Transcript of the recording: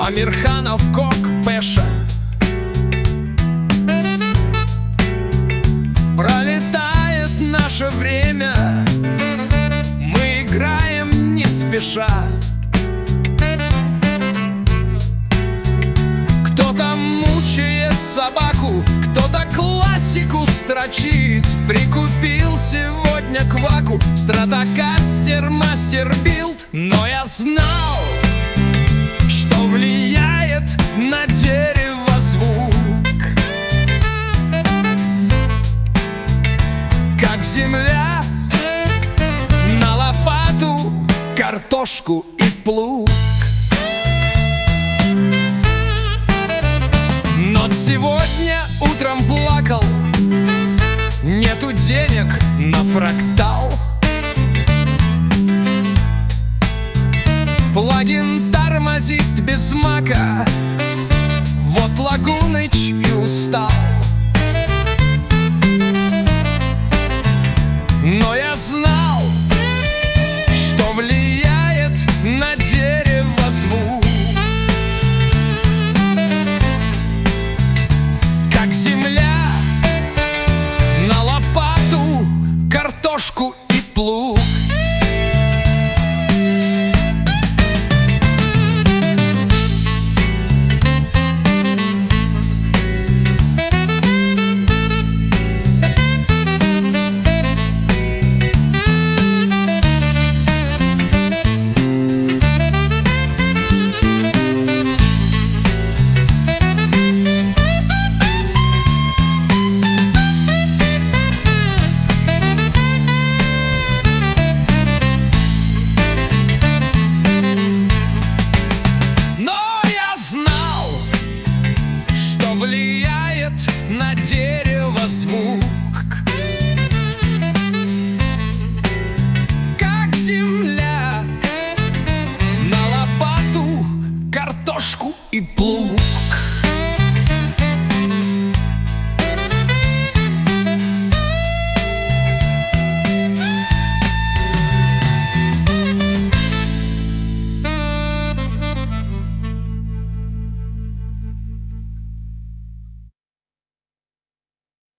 Амирханов, Кок, Пеша. Пролетает наше время, мы играем не спеша. Кто-то мучает собаку, кто-то классику строчит. Прикупил сегодня кваку Стратокастер Мастер Билд. Но я знал, что влияет на дерево звук, как земля на лопату, картошку и плуг. Но сегодня утром плакал, нету денег на фрактал. Плагин тормозит без мака, вот Лагуныч и устал.